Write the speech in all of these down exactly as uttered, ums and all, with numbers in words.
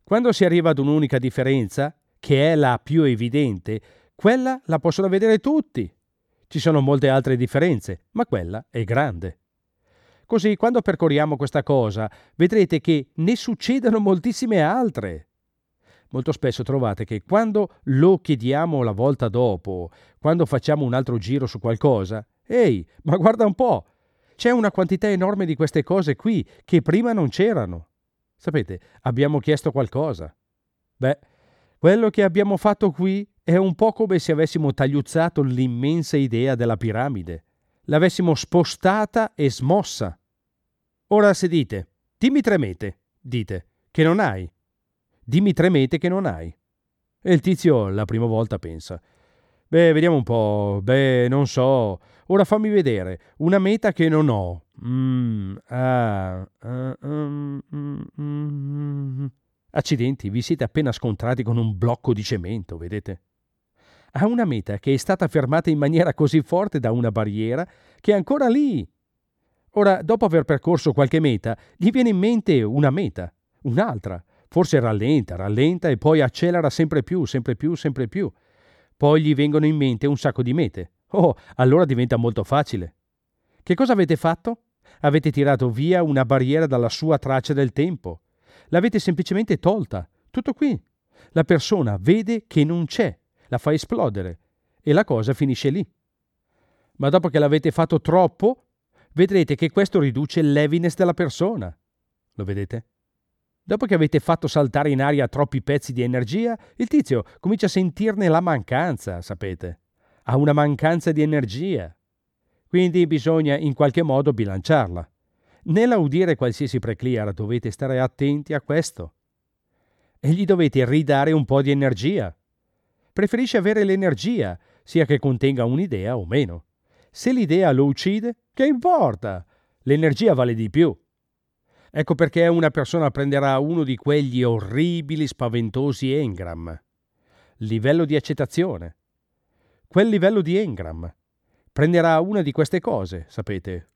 Quando si arriva ad un'unica differenza, che è la più evidente, quella la possono vedere tutti. Ci sono molte altre differenze, ma quella è grande. Così, quando percorriamo questa cosa, vedrete che ne succedono moltissime altre. Molto spesso trovate che quando lo chiediamo la volta dopo, quando facciamo un altro giro su qualcosa, ehi, ma guarda un po', c'è una quantità enorme di queste cose qui che prima non c'erano. Sapete, abbiamo chiesto qualcosa. Beh, quello che abbiamo fatto qui è un po' come se avessimo tagliuzzato l'immensa idea della piramide. L'avessimo spostata e smossa. Ora se dite, dimmi tre mete, dite, che non hai. Dimmi tre mete che non hai. E il tizio la prima volta pensa, beh, vediamo un po', beh, non so, ora fammi vedere, una meta che non ho. Mm, ah, ah, um, mm, mm. Accidenti, vi siete appena scontrati con un blocco di cemento, vedete? Ha una meta che è stata fermata in maniera così forte da una barriera che è ancora lì. Ora, dopo aver percorso qualche meta, gli viene in mente una meta, un'altra. Forse rallenta, rallenta e poi accelera sempre più, sempre più, sempre più. Poi gli vengono in mente un sacco di mete. Oh, allora diventa molto facile. Che cosa avete fatto? Avete tirato via una barriera dalla sua traccia del tempo. L'avete semplicemente tolta. Tutto qui. La persona vede che non c'è, la fa esplodere e la cosa finisce lì. Ma dopo che l'avete fatto troppo, vedrete che questo riduce l'heaviness della persona. Lo vedete? Dopo che avete fatto saltare in aria troppi pezzi di energia, il tizio comincia a sentirne la mancanza, sapete? Ha una mancanza di energia. Quindi bisogna in qualche modo bilanciarla. Nell'audire qualsiasi preclear dovete stare attenti a questo. E gli dovete ridare un po' di energia. Preferisce avere l'energia, sia che contenga un'idea o meno. Se l'idea lo uccide, che importa? L'energia vale di più. Ecco perché una persona prenderà uno di quegli orribili, spaventosi engram. Livello di accettazione. Quel livello di engram. Prenderà una di queste cose, sapete.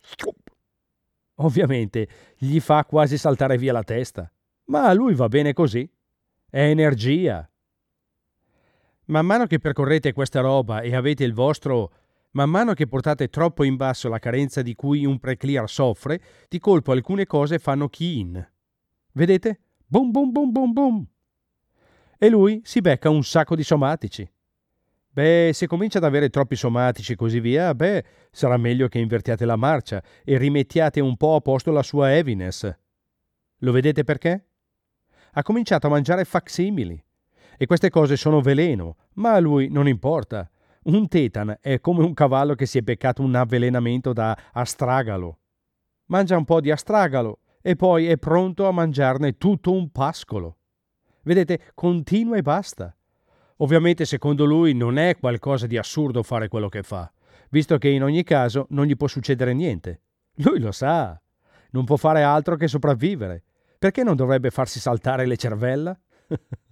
Ovviamente gli fa quasi saltare via la testa, ma a lui va bene così. È energia. Man mano che percorrete questa roba e avete il vostro... Man mano che portate troppo in basso la carenza di cui un preclear soffre, di colpo alcune cose fanno key in. Vedete? Boom, boom, boom, boom, boom. E lui si becca un sacco di somatici. Beh, se comincia ad avere troppi somatici e così via, beh, sarà meglio che invertiate la marcia e rimettiate un po' a posto la sua heaviness. Lo vedete perché? Ha cominciato a mangiare facsimili. E queste cose sono veleno, ma a lui non importa. Un tetan è come un cavallo che si è beccato un avvelenamento da astragalo. Mangia un po' di astragalo e poi è pronto a mangiarne tutto un pascolo. Vedete, continua e basta. Ovviamente secondo lui non è qualcosa di assurdo fare quello che fa, visto che in ogni caso non gli può succedere niente. Lui lo sa. Non può fare altro che sopravvivere. Perché non dovrebbe farsi saltare le cervella?